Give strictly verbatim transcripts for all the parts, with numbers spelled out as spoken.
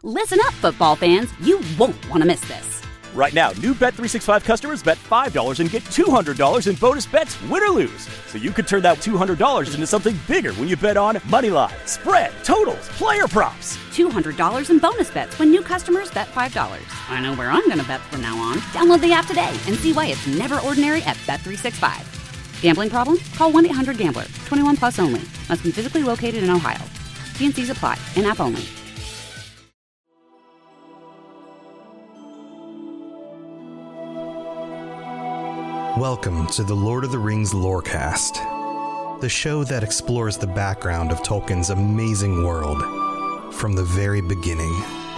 Listen up, football fans. You won't want to miss this. Right now, new Bet three sixty-five customers bet five dollars and get two hundred dollars in bonus bets, win or lose. So you could turn that two hundred dollars into something bigger when you bet on money line, spread, totals, player props. two hundred dollars in bonus bets when new customers bet five dollars. I know where I'm going to bet from now on. Download the app today and see why it's never ordinary at Bet three sixty-five. Gambling problem? Call one eight hundred gambler. twenty-one plus only. Must be physically located in Ohio. T and C's apply. In-app only. Welcome to the Lord of the Rings Lorecast, the show that explores the background of Tolkien's amazing world from the very beginning.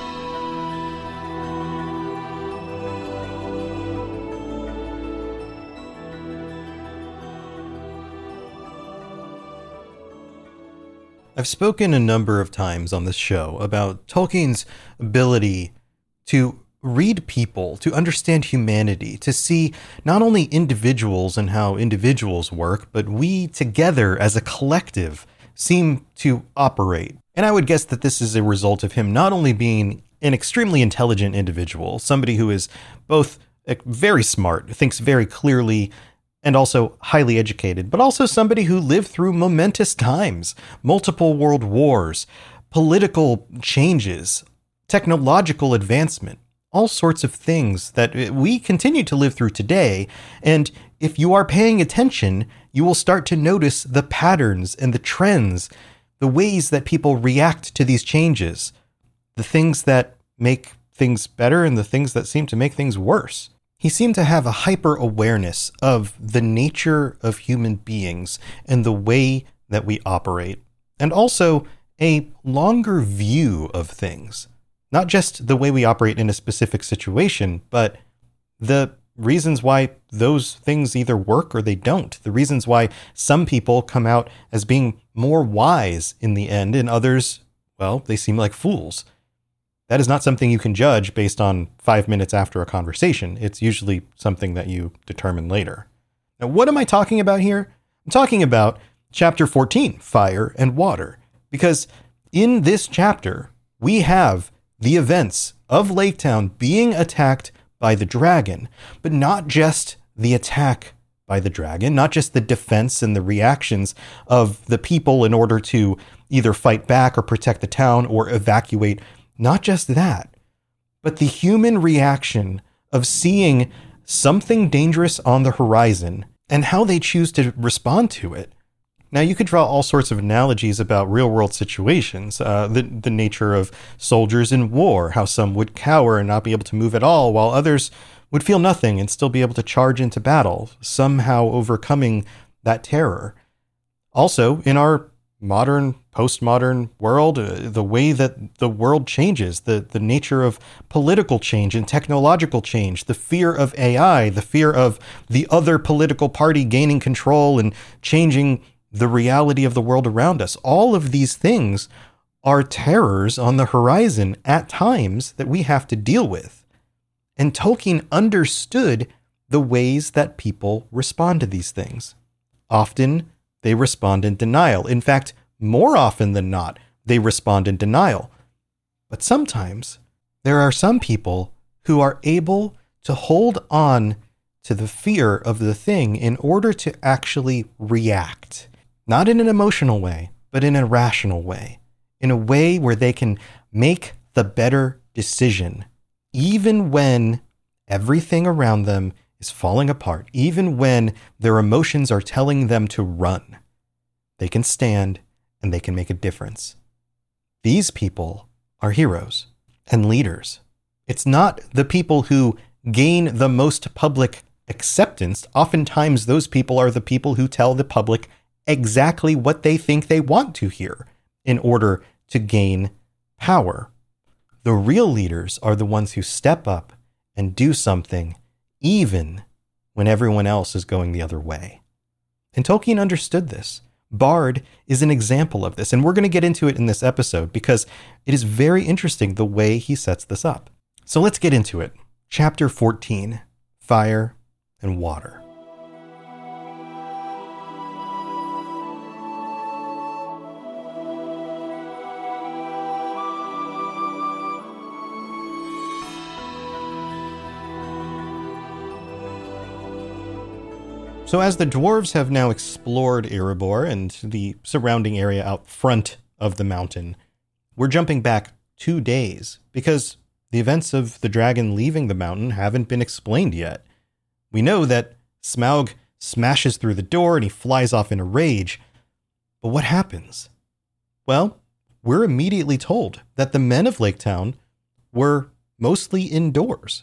I've spoken a number of times on this show about Tolkien's ability to read people, to understand humanity, to see not only individuals and how individuals work, but we together as a collective seem to operate. And I would guess that this is a result of him not only being an extremely intelligent individual, somebody who is both very smart, thinks very clearly, and also highly educated, but also somebody who lived through momentous times, multiple world wars, political changes, technological advancement, all sorts of things that we continue to live through today. And if you are paying attention, you will start to notice the patterns and the trends, the ways that people react to these changes, the things that make things better and the things that seem to make things worse. He seemed to have a hyper awareness of the nature of human beings and the way that we operate, and also a longer view of things. Not just the way we operate in a specific situation, but the reasons why those things either work or they don't. The reasons why some people come out as being more wise in the end and others, well, they seem like fools. That is not something you can judge based on five minutes after a conversation. It's usually something that you determine later. Now, what am I talking about here? I'm talking about chapter fourteen, Fire and Water, because in this chapter, we have the events of Lake Town being attacked by the dragon, but not just the attack by the dragon, not just the defense and the reactions of the people in order to either fight back or protect the town or evacuate. Not just that, but the human reaction of seeing something dangerous on the horizon and how they choose to respond to it. Now, you could draw all sorts of analogies about real-world situations, uh, the, the nature of soldiers in war, how some would cower and not be able to move at all, while others would feel nothing and still be able to charge into battle, somehow overcoming that terror. Also, in our modern, postmodern world, uh, the way that the world changes, the, the nature of political change and technological change, the fear of A I, the fear of the other political party gaining control and changing the reality of the world around us. All of these things are terrors on the horizon at times that we have to deal with. And Tolkien understood the ways that people respond to these things. Often they respond in denial. In fact, more often than not, they respond in denial. But sometimes there are some people who are able to hold on to the fear of the thing in order to actually react. Not in an emotional way, but in a rational way. In a way where they can make the better decision, even when everything around them is falling apart, even when their emotions are telling them to run. They can stand and they can make a difference. These people are heroes and leaders. It's not the people who gain the most public acceptance. Oftentimes, those people are the people who tell the public exactly what they think they want to hear in order to gain power. The real leaders are the ones who step up and do something even when everyone else is going the other way. And Tolkien understood this. Bard is an example of this, and we're going to get into it in this episode because it is very interesting the way he sets this up. So let's get into it. Chapter fourteen, Fire and Water. So as the dwarves have now explored Erebor and the surrounding area out front of the mountain, we're jumping back two days because the events of the dragon leaving the mountain haven't been explained yet. We know that Smaug smashes through the door and he flies off in a rage. But what happens? Well, we're immediately told that the men of Lake Town were mostly indoors.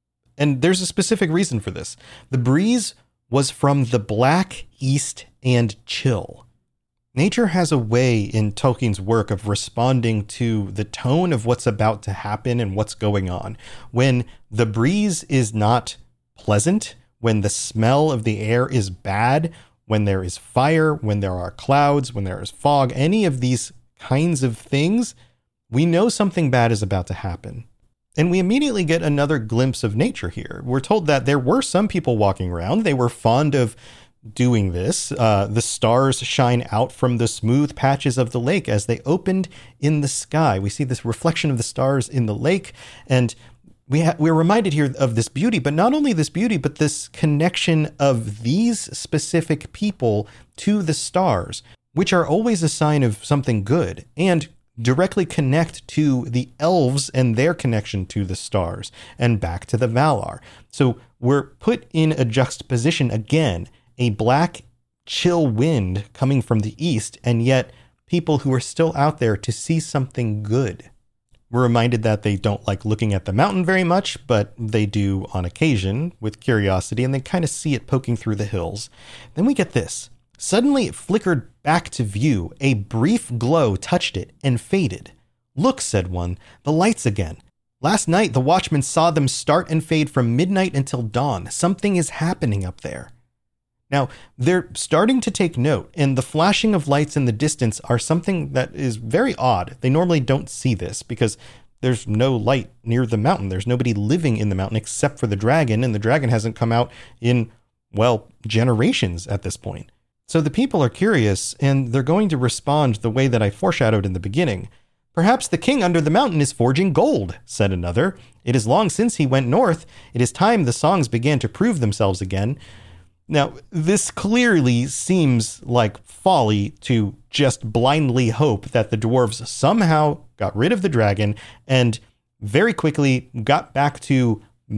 And there's a specific reason for this. The breeze was from the black east and chill. Nature has a way in Tolkien's work of responding to the tone of what's about to happen and what's going on. When the breeze is not pleasant, when the smell of the air is bad, when there is fire, when there are clouds, when there is fog, any of these kinds of things, we know something bad is about to happen. And we immediately get another glimpse of nature here. We're told that there were some people walking around. They were fond of doing this. Uh, the stars shine out from the smooth patches of the lake as they opened in the sky. We see this reflection of the stars in the lake, and we ha- we're reminded here of this beauty, but not only this beauty, but this connection of these specific people to the stars, which are always a sign of something good, and directly connect to the elves and their connection to the stars and back to the Valar. So we're put in a juxtaposition again, a black chill wind coming from the east, and yet people who are still out there to see something good. We're reminded that they don't like looking at the mountain very much, but they do on occasion with curiosity, and they kind of see it poking through the hills. Then we get this. Suddenly it flickered back to view. A brief glow touched it and faded. "Look," said one, "the lights again. Last night the watchmen saw them start and fade from midnight until dawn. Something is happening up there." Now, they're starting to take note, and the flashing of lights in the distance are something that is very odd. They normally don't see this because there's no light near the mountain. There's nobody living in the mountain except for the dragon, and the dragon hasn't come out in, well, generations at this point. So the people are curious, and they're going to respond the way that I foreshadowed in the beginning. "Perhaps the king under the mountain is forging gold," said another. "It is long since he went north. It is time the songs began to prove themselves again." Now, this clearly seems like folly to just blindly hope that the dwarves somehow got rid of the dragon and very quickly got back to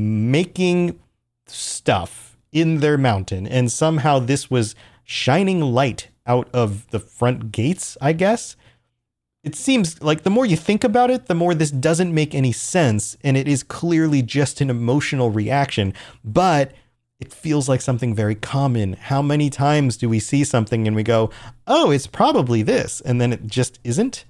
making stuff in their mountain, and somehow this was shining light out of the front gates, I guess. It seems like the more you think about it, the more this doesn't make any sense, and it is clearly just an emotional reaction, but it feels like something very common. How many times do we see something and we go, oh, it's probably this, and then it just isn't?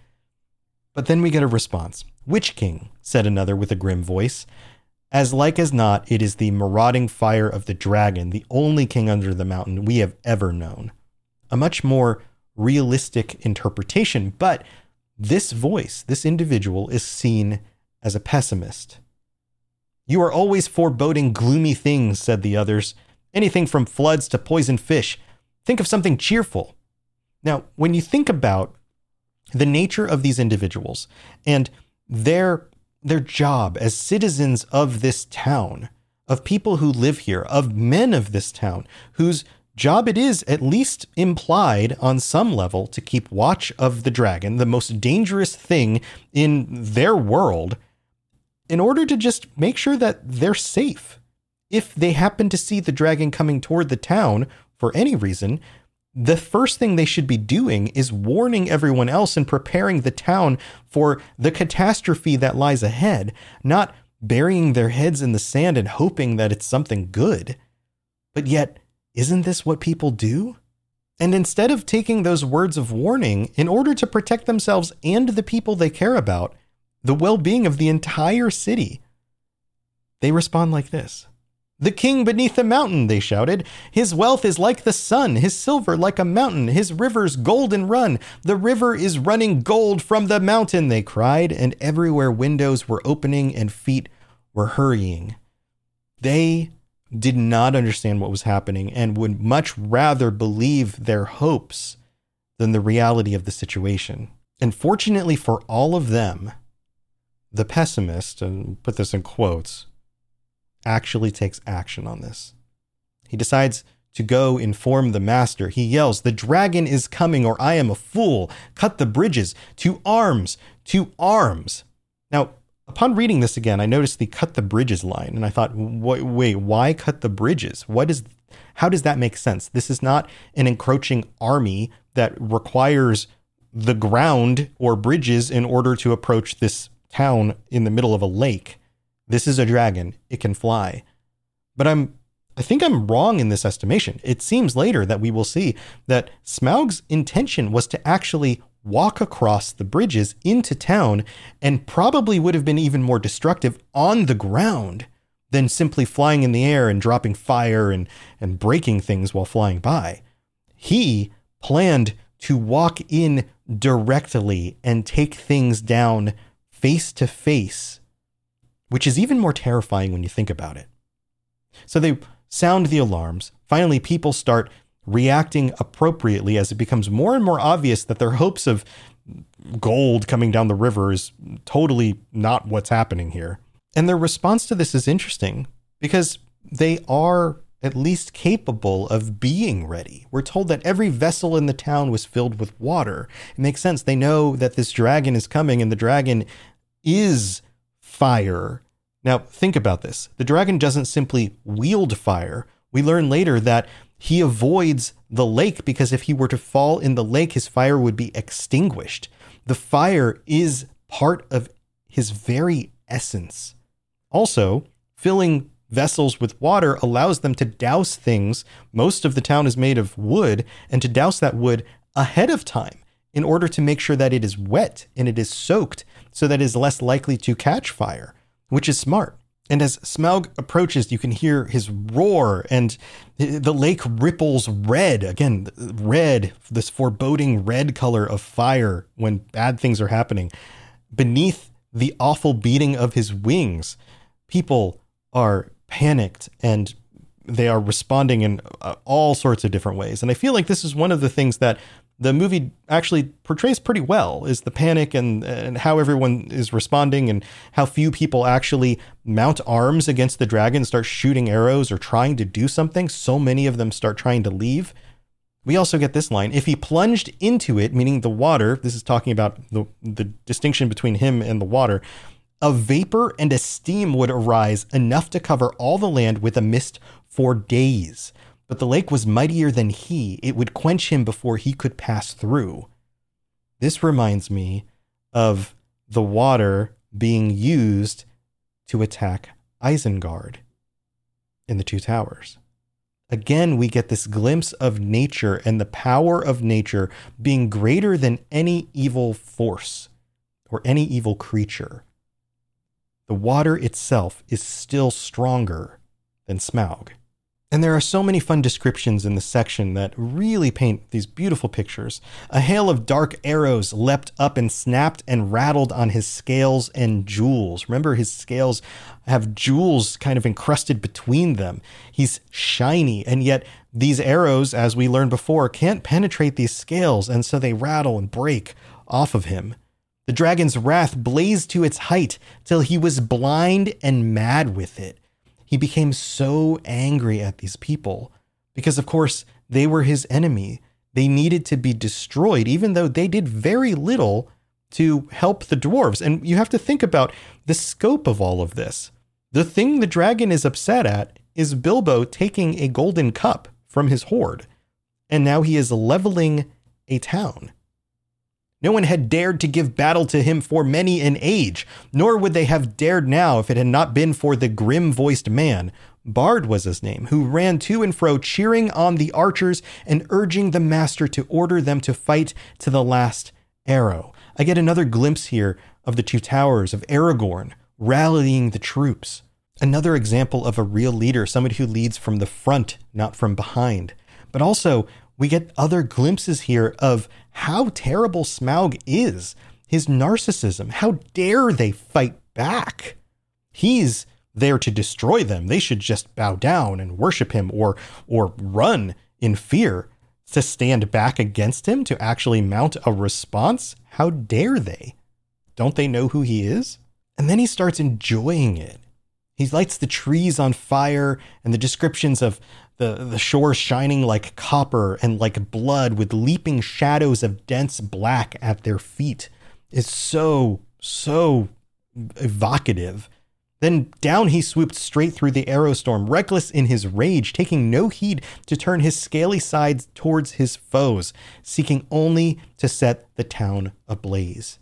But then we get a response. "Witch King," said another with a grim voice. "As like as not, it is the marauding fire of the dragon, the only king under the mountain we have ever known." A much more realistic interpretation, but this voice, this individual, is seen as a pessimist. "You are always foreboding gloomy things," said the others. "Anything from floods to poisoned fish. Think of something cheerful." Now, when you think about the nature of these individuals and their their job as citizens of this town, of people who live here, of men of this town, whose job it is, at least implied on some level, to keep watch of the dragon, the most dangerous thing in their world, in order to just make sure that they're safe. If they happen to see the dragon coming toward the town for any reason, the first thing they should be doing is warning everyone else and preparing the town for the catastrophe that lies ahead, not burying their heads in the sand and hoping that it's something good. But yet, isn't this what people do? And instead of taking those words of warning in order to protect themselves and the people they care about, the well-being of the entire city, they respond like this. "The king beneath the mountain," they shouted. "His wealth is like the sun, his silver like a mountain, his rivers golden run. The river is running gold from the mountain," they cried, and everywhere windows were opening and feet were hurrying. They did not understand what was happening and would much rather believe their hopes than the reality of the situation. And fortunately for all of them, the pessimist, and put this in quotes, actually takes action on this. He decides to go inform the master. He yells, "The dragon is coming, or I am a fool. Cut the bridges. To arms, to arms." Now, upon reading this again, I noticed the "cut the bridges" line, and I thought, wait, why cut the bridges? What is, how does that make sense? This is not an encroaching army that requires the ground or bridges in order to approach this town in the middle of a lake. This is a dragon. It can fly. But I'm, I think I'm wrong in this estimation. It seems later that we will see that Smaug's intention was to actually walk across the bridges into town, and probably would have been even more destructive on the ground than simply flying in the air and dropping fire and, and breaking things while flying by. He planned to walk in directly and take things down face to face, which is even more terrifying when you think about it. So they sound the alarms. Finally, people start reacting appropriately as it becomes more and more obvious that their hopes of gold coming down the river is totally not what's happening here. And their response to this is interesting because they are at least capable of being ready. We're told that every vessel in the town was filled with water. It makes sense. They know that this dragon is coming, and the dragon is fire. Now, think about this. The dragon doesn't simply wield fire. We learn later that he avoids the lake because if he were to fall in the lake, his fire would be extinguished. The fire is part of his very essence. Also, filling vessels with water allows them to douse things. Most of the town is made of wood, and to douse that wood ahead of time in order to make sure that it is wet and it is soaked so that it is less likely to catch fire, which is smart. And as Smaug approaches, you can hear his roar, and the lake ripples red. Again, red, this foreboding red color of fire when bad things are happening. Beneath the awful beating of his wings, people are panicked and they are responding in uh, all sorts of different ways. And I feel like this is one of the things that the movie actually portrays pretty well, is the panic and, and how everyone is responding and how few people actually mount arms against the dragon, start shooting arrows or trying to do something. So many of them start trying to leave. We also get this line: if he plunged into it, meaning the water, this is talking about the, the distinction between him and the water, a vapor and a steam would arise enough to cover all the land with a mist for days. But the lake was mightier than he. It would quench him before he could pass through. This reminds me of the water being used to attack Isengard in the Two Towers. Again, we get this glimpse of nature and the power of nature being greater than any evil force or any evil creature. The water itself is still stronger than Smaug. And there are so many fun descriptions in this section that really paint these beautiful pictures. A hail of dark arrows leapt up and snapped and rattled on his scales and jewels. Remember, his scales have jewels kind of encrusted between them. He's shiny, and yet these arrows, as we learned before, can't penetrate these scales, and so they rattle and break off of him. The dragon's wrath blazed to its height till he was blind and mad with it. He became so angry at these people because, of course, they were his enemy. They needed to be destroyed, even though they did very little to help the dwarves. And you have to think about the scope of all of this. The thing the dragon is upset at is Bilbo taking a golden cup from his hoard, and now he is leveling a town. No one had dared to give battle to him for many an age, nor would they have dared now if it had not been for the grim-voiced man, Bard was his name, who ran to and fro cheering on the archers and urging the master to order them to fight to the last arrow. I get another glimpse here of the Two Towers, of Aragorn rallying the troops. Another example of a real leader, somebody who leads from the front, not from behind. But also, we get other glimpses here of how terrible Smaug is, his narcissism. How dare they fight back? He's there to destroy them. They should just bow down and worship him or or run in fear. To stand back against him, to actually mount a response? How dare they? Don't they know who he is? And then he starts enjoying it. He lights the trees on fire, and the descriptions of the, the shore shining like copper and like blood with leaping shadows of dense black at their feet is so, so evocative. Then down he swooped straight through the arrow storm, reckless in his rage, taking no heed to turn his scaly sides towards his foes, seeking only to set the town ablaze.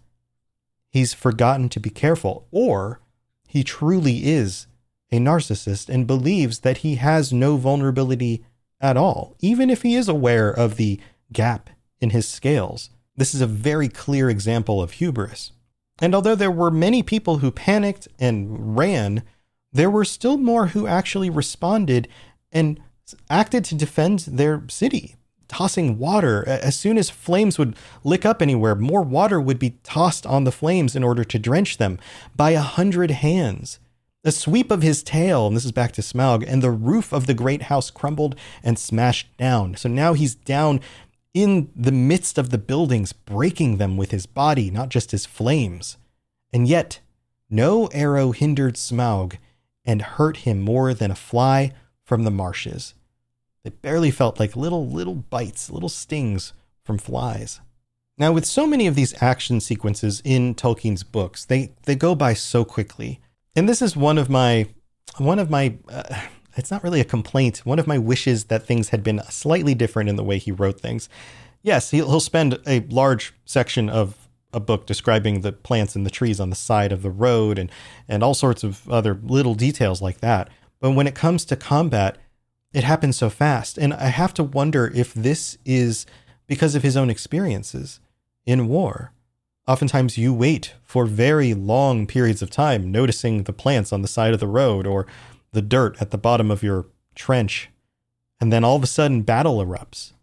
He's forgotten to be careful, or he truly is a narcissist and believes that he has no vulnerability at all, even if he is aware of the gap in his scales. This is a very clear example of hubris. And although there were many people who panicked and ran, there were still more who actually responded and acted to defend their city, tossing water. As soon as flames would lick up anywhere, more water would be tossed on the flames in order to drench them by a hundred hands. A sweep of his tail, and this is back to Smaug, and the roof of the great house crumbled and smashed down. So now he's down in the midst of the buildings, breaking them with his body, not just his flames. And yet, no arrow hindered Smaug and hurt him more than a fly from the marshes. They barely felt like little, little bites, little stings from flies. Now, with so many of these action sequences in Tolkien's books, they, they go by so quickly. And this is one of my, one of my, uh, it's not really a complaint, one of my wishes that things had been slightly different in the way he wrote things. Yes, he'll, he'll spend a large section of a book describing the plants and the trees on the side of the road and, and all sorts of other little details like that. But when it comes to combat, it happens so fast. And I have to wonder if this is because of his own experiences in war. Oftentimes you wait for very long periods of time, noticing the plants on the side of the road or the dirt at the bottom of your trench. And then all of a sudden battle erupts.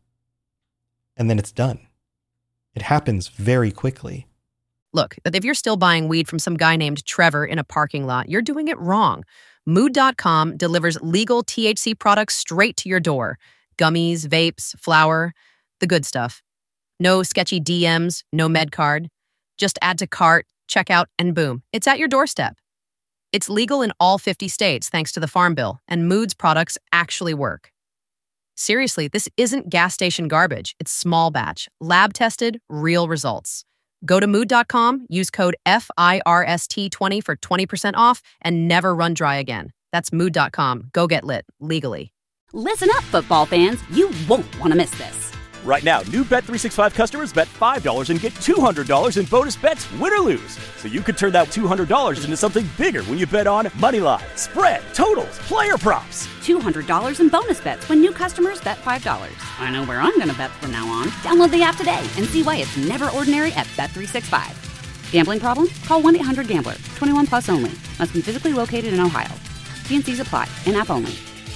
And then it's done. It happens very quickly. Look, if you're still buying weed from some guy named Trevor in a parking lot, you're doing it wrong. Mood dot com delivers legal T H C products straight to your door. Gummies, vapes, flour, the good stuff. No sketchy D Ms, no med card. Just add to cart, checkout, and boom, it's at your doorstep. It's legal in all fifty states thanks to the Farm Bill, and Mood's products actually work. Seriously, this isn't gas station garbage. It's small batch, lab tested, real results. Go to mood dot com, use code F I R S T twenty for twenty percent off, and never run dry again. That's mood dot com. Go get lit, legally. Listen up, football fans. You won't want to miss this. Right now, new Bet three sixty-five customers bet five dollars and get two hundred dollars in bonus bets, win or lose. So you could turn that two hundred dollars into something bigger when you bet on Moneyline, Spread, Totals, Player Props. two hundred dollars in bonus bets when new customers bet five dollars. I know where I'm going to bet from now on. Download the app today and see why it's never ordinary at Bet three sixty-five. Gambling problem? Call one eight hundred gambler. twenty-one plus only. Must be physically located in Ohio. T and C's apply. In-app only.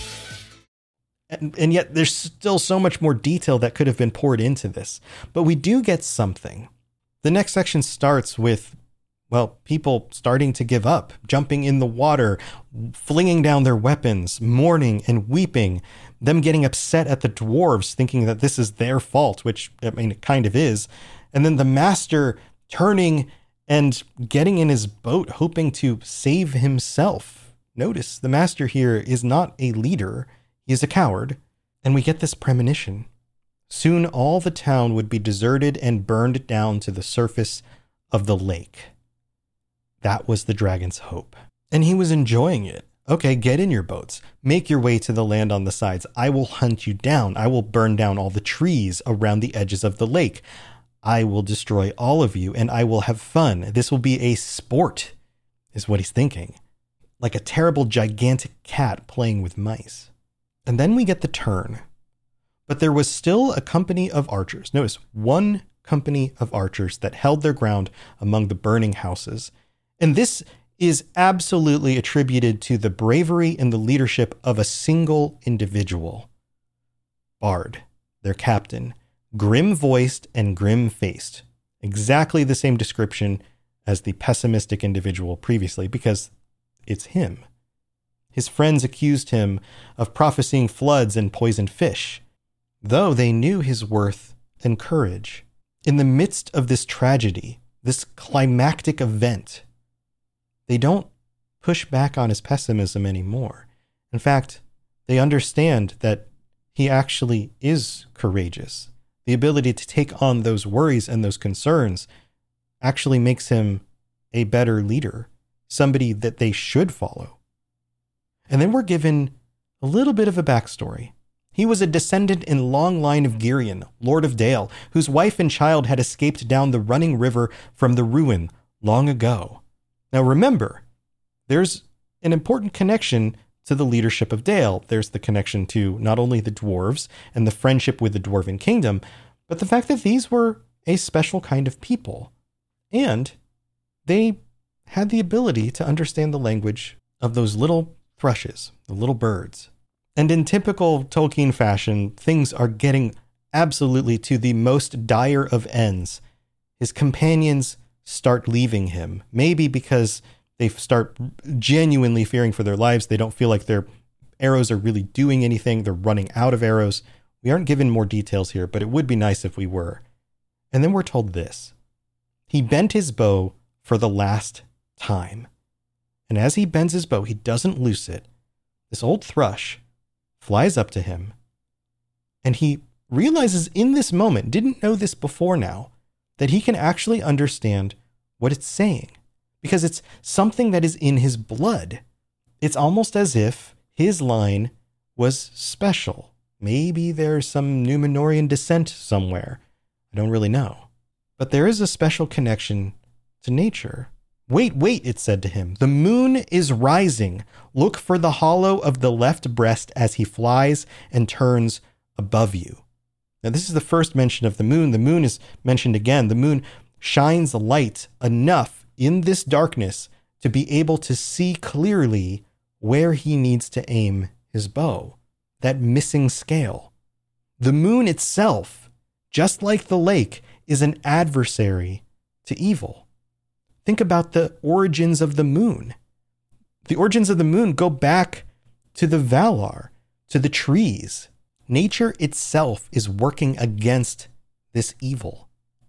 And, and yet there's still so much more detail that could have been poured into this. But we do get something. The next section starts with, well, people starting to give up, jumping in the water, flinging down their weapons, mourning and weeping, them getting upset at the dwarves, thinking that this is their fault, which, I mean, it kind of is. And then the master turning and getting in his boat, hoping to save himself. Notice the master here is not a leader. He is a coward, and we get this premonition. Soon all the town would be deserted and burned down to the surface of the lake. That was the dragon's hope. And he was enjoying it. Okay, get in your boats. Make your way to the land on the sides. I will hunt you down. I will burn down all the trees around the edges of the lake. I will destroy all of you, and I will have fun. This will be a sport, is what he's thinking. Like a terrible, gigantic cat playing with mice. And then we get the turn. But there was still a company of archers. Notice, one company of archers that held their ground among the burning houses. And this is absolutely attributed to the bravery and the leadership of a single individual. Bard, their captain, grim-voiced and grim-faced. Exactly the same description as the pessimistic individual previously, because it's him. His friends accused him of prophesying floods and poisoned fish, though they knew his worth and courage. In the midst of this tragedy, this climactic event, they don't push back on his pessimism anymore. In fact, They understand that he actually is courageous. The ability to take on those worries and those concerns actually makes him a better leader, somebody that they should follow. And then we're given a little bit of a backstory. He was a descendant in long line of Girion, Lord of Dale, whose wife and child had escaped down the running river from the ruin long ago. Now remember, there's an important connection to the leadership of Dale. There's the connection to not only the dwarves and the friendship with the Dwarven Kingdom, but the fact that these were a special kind of people. And they had the ability to understand the language of those little thrushes, the little birds. And in typical Tolkien fashion, things are getting absolutely to the most dire of ends. His companions start leaving him, maybe because they start genuinely fearing for their lives. They don't feel like their arrows are really doing anything. They're running out of arrows. We aren't given more details here, but it would be nice if we were. And then we're told this. He bent his bow for the last time. And as he bends his bow, he doesn't loose it. This old thrush flies up to him, and he realizes in this moment, didn't know this before now, that he can actually understand what it's saying, because it's something that is in his blood. It's almost as if his line was special. Maybe there's some Númenórean descent somewhere. I don't really know. But there is a special connection to nature. Wait, wait, it said to him. The moon is rising. Look for the hollow of the left breast as he flies and turns above you. Now, this is the first mention of the moon. The moon is mentioned again. The moon shines light enough in this darkness to be able to see clearly where he needs to aim his bow, that missing scale. The moon itself, just like the lake, is an adversary to evil. Think about the origins of the moon. The origins of the moon go back to the Valar, to the trees. Nature itself is working against this evil.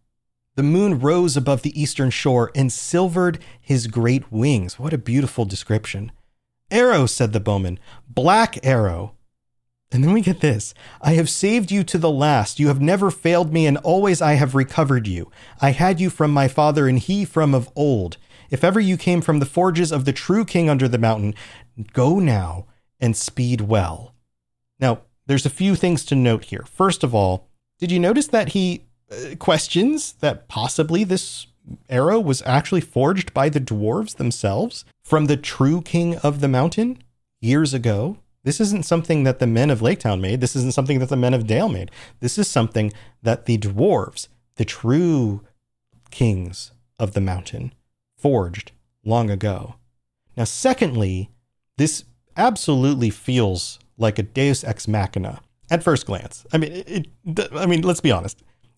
The moon rose above the eastern shore and silvered his great wings. What a beautiful description. Arrow, said the bowman, black arrow. And then we get this. I have saved you to the last. You have never failed me, and always I have recovered you. I had you from my father, and he from of old. If ever you came from the forges of the true king under the mountain, go now and speed well. Now, there's a few things to note here. First of all, did you notice that he uh, questions that possibly this arrow was actually forged by the dwarves themselves from the true king of the mountain years ago? This isn't something that the men of Laketown made. This isn't something that the men of Dale made. This is something that the dwarves, the true kings of the mountain, forged long ago. Now, secondly, this absolutely feels like a Deus Ex Machina at first glance. I mean, it, it, I mean, let's be honest.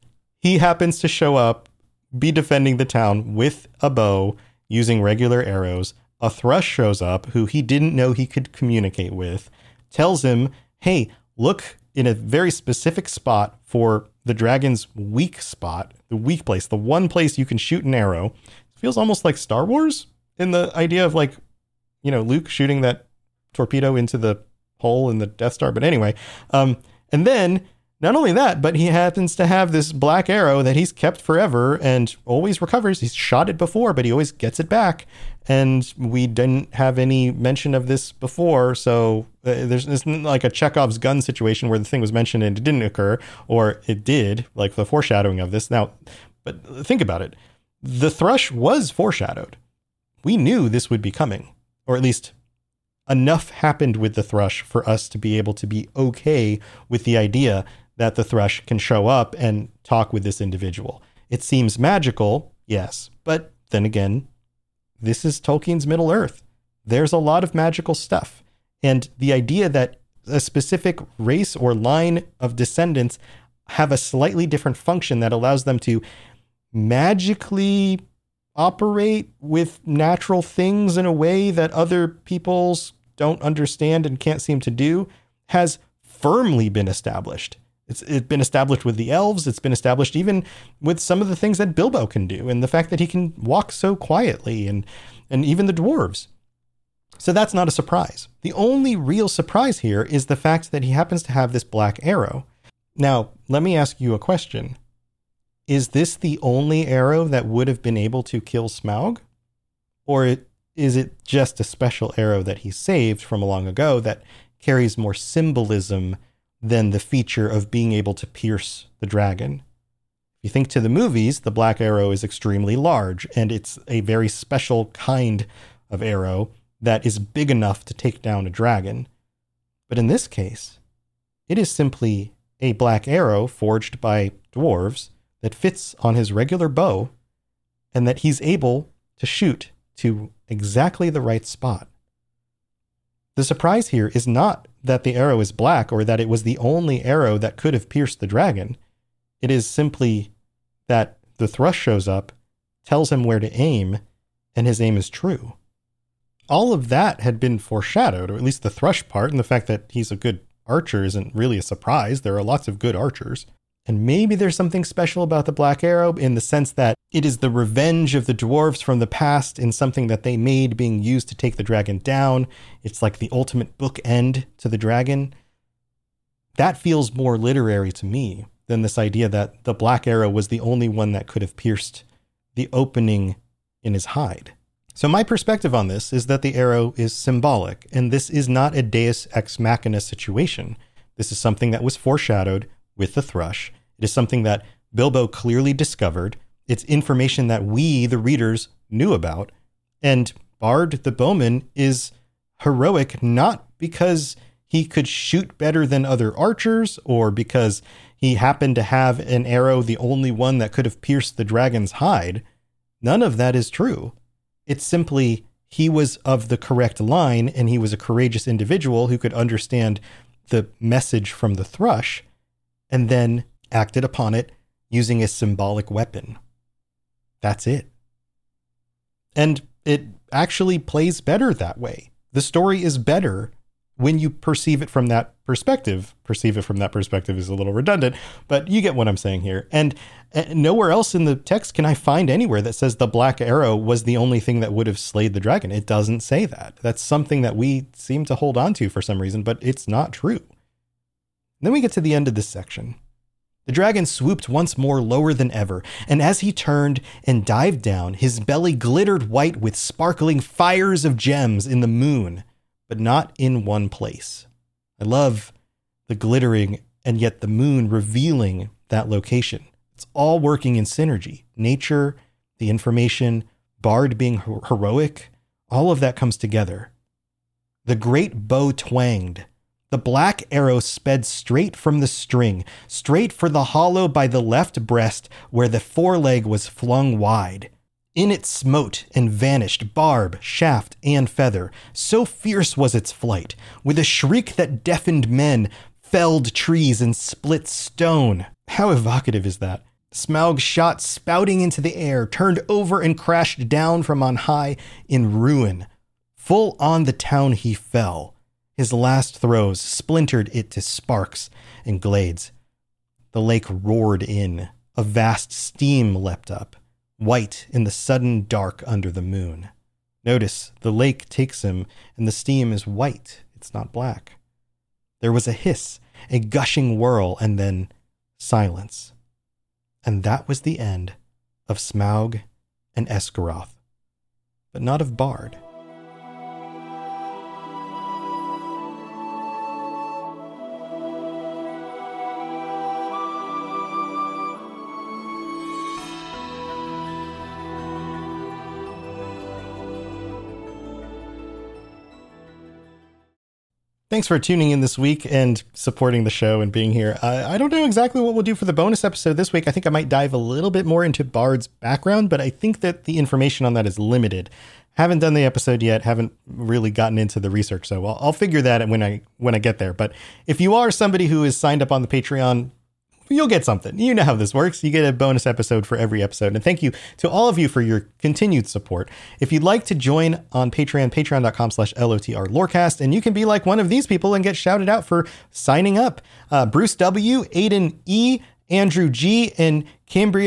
He happens to show up, be defending the town with a bow, using regular arrows. A thrush shows up who he didn't know he could communicate with, tells him, hey, look in a very specific spot for the dragon's weak spot, the weak place, the one place you can shoot an arrow. It feels almost like Star Wars in the idea of, like, you know, Luke shooting that torpedo into the hole in the Death Star. But anyway, um, and then not only that, but he happens to have this black arrow that he's kept forever and always recovers. He's shot it before, but he always gets it back. And we didn't have any mention of this before. So uh, there's this like a Chekhov's gun situation where the thing was mentioned and it didn't occur, or it did, like the foreshadowing of this. Now, but think about it. The thrush was foreshadowed. We knew this would be coming, or at least enough happened with the thrush for us to be able to be okay with the idea that the thrush can show up and talk with this individual. It seems magical, yes, but then again, this is Tolkien's Middle Earth. There's a lot of magical stuff. And the idea that a specific race or line of descendants have a slightly different function that allows them to magically operate with natural things in a way that other peoples don't understand and can't seem to do has firmly been established. It's, it's been established with the elves. It's been established even with some of the things that Bilbo can do, and the fact that he can walk so quietly, and and even the dwarves. So that's not a surprise. The only real surprise here is the fact that he happens to have this black arrow. Now, let me ask you a question. Is this the only arrow that would have been able to kill Smaug? Or is it just a special arrow that he saved from long ago that carries more symbolism than the feature of being able to pierce the dragon? If you think to the movies, the black arrow is extremely large, and it's a very special kind of arrow that is big enough to take down a dragon. But in this case, it is simply a black arrow forged by dwarves that fits on his regular bow and that he's able to shoot to exactly the right spot. The surprise here is not that the arrow is black or that it was the only arrow that could have pierced the dragon. It is simply that the thrush shows up, tells him where to aim, and his aim is true. All of that had been foreshadowed, or at least the thrush part, and the fact that he's a good archer isn't really a surprise. There are lots of good archers. And maybe there's something special about the black arrow in the sense that it is the revenge of the dwarves from the past in something that they made being used to take the dragon down. It's like the ultimate bookend to the dragon. That feels more literary to me than this idea that the black arrow was the only one that could have pierced the opening in his hide. So my perspective on this is that the arrow is symbolic, and this is not a deus ex machina situation. This is something that was foreshadowed with the thrush. It is something that Bilbo clearly discovered. It's information that we, the readers, knew about. And Bard the bowman is heroic not because he could shoot better than other archers or because he happened to have an arrow, the only one that could have pierced the dragon's hide. None of that is true. It's simply he was of the correct line and he was a courageous individual who could understand the message from the thrush and then acted upon it using a symbolic weapon. That's it. And it actually plays better that way. The story is better when you perceive it from that perspective. Perceive it from that perspective is a little redundant, but you get what I'm saying here. And uh, nowhere else in the text can I find anywhere that says the black arrow was the only thing that would have slayed the dragon. It doesn't say that. That's something that we seem to hold on to for some reason, but it's not true. Then we get to the end of this section. The dragon swooped once more lower than ever, and as he turned and dived down, his belly glittered white with sparkling fires of gems in the moon, but not in one place. I love the glittering and yet the moon revealing that location. It's all working in synergy. Nature, the information, Bard being heroic, all of that comes together. The great bow twanged. The black arrow sped straight from the string, straight for the hollow by the left breast where the foreleg was flung wide. In it smote and vanished barb, shaft, and feather. So fierce was its flight, with a shriek that deafened men, felled trees, and split stone. How evocative is that? Smaug shot spouting into the air, turned over and crashed down from on high in ruin. Full on the town he fell. His last throws splintered it to sparks and glades. The lake roared in. A vast steam leapt up, white in the sudden dark under the moon. Notice, the lake takes him, and the steam is white. It's not black. There was a hiss, a gushing whirl, and then silence. And that was the end of Smaug and Esgaroth, but not of Bard. Thanks for tuning in this week and supporting the show and being here. Uh, I don't know exactly what we'll do for the bonus episode this week. I think I might dive a little bit more into Bard's background, but I think that the information on that is limited. Haven't done the episode yet, haven't really gotten into the research, so I'll, I'll figure that when I when I get there. But if you are somebody who is signed up on the Patreon, you'll get something. You know how this works. You get a bonus episode for every episode. And thank you to all of you for your continued support. If you'd like to join on Patreon, patreon.com slash LOTR Lorecast, and you can be like one of these people and get shouted out for signing up. Uh, Bruce W., Aiden E., Andrew G., and Cambria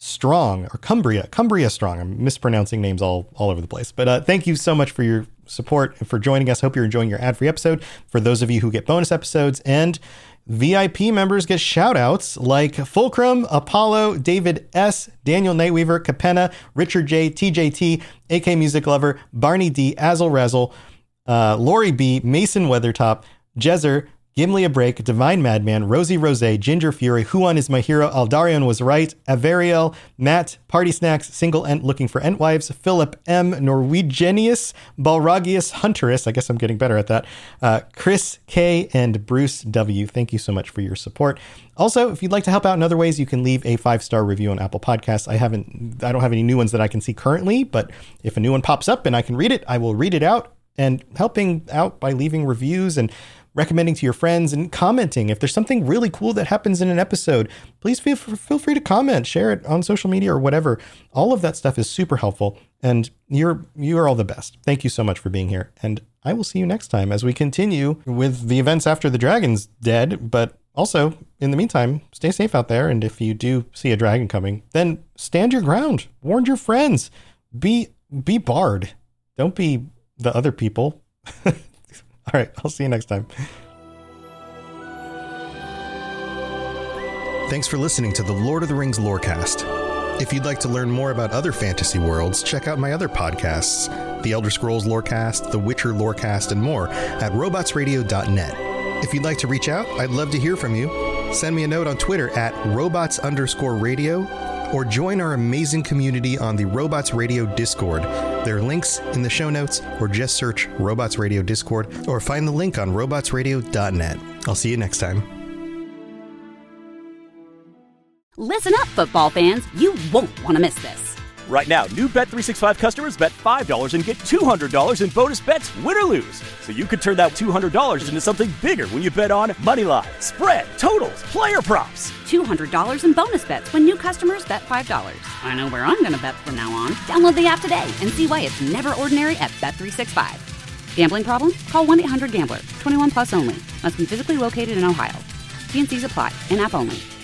Strong, or Cumbria, Cumbria Strong. I'm mispronouncing names all, all over the place. But uh, thank you so much for your support and for joining us. Hope you're enjoying your ad-free episode. For those of you who get bonus episodes and V I P members get shout outs like Fulcrum, Apollo, David S., Daniel Nightweaver, Capenna, Richard J., T J T, A K Music Lover, Barney D., Azel Razzle, uh, Lori B., Mason Weathertop, Jezer, Gimli a Break, Divine Madman, Rosie Rose, Ginger Fury, Huon is my hero, Aldarion was right, Averiel, Matt, Party Snacks, Single Ent looking for Entwives, Philip M, Norwegianius, Balragius Hunterus, I guess I'm getting better at that, uh, Chris K, and Bruce W. Thank you so much for your support. Also, if you'd like to help out in other ways, you can leave a five-star review on Apple Podcasts. I haven't, I don't have any new ones that I can see currently, but if a new one pops up and I can read it, I will read it out. And helping out by leaving reviews and recommending to your friends and commenting. If there's something really cool that happens in an episode, please feel, feel free to comment, share it on social media or whatever. All of that stuff is super helpful, and you're you are all the best. Thank you so much for being here, and I will see you next time as we continue with the events after the dragon's dead. But also, in the meantime, stay safe out there, and if you do see a dragon coming, then stand your ground. Warn your friends. Be be Bard. Don't be the other people. All right, I'll see you next time. Thanks for listening to the Lord of the Rings Lorecast. If you'd like to learn more about other fantasy worlds, check out my other podcasts, The Elder Scrolls Lorecast, The Witcher Lorecast, and more at robots radio dot net. If you'd like to reach out, I'd love to hear from you. Send me a note on Twitter at robots underscore radio, or join our amazing community on the Robots Radio Discord. There are links in the show notes, or just search Robots Radio Discord, or find the link on robots radio dot net. I'll see you next time. Listen up, football fans. You won't want to miss this. Right now, new Bet three sixty-five customers bet five dollars and get two hundred dollars in bonus bets, win or lose. So you could turn that two hundred dollars into something bigger when you bet on moneyline, spread, totals, player props. two hundred dollars in bonus bets when new customers bet five dollars. I know where I'm going to bet from now on. Download the app today and see why it's never ordinary at Bet three sixty-five. Gambling problem? Call one eight hundred gambler. twenty-one plus only. Must be physically located in Ohio. T and C's apply. In-app only.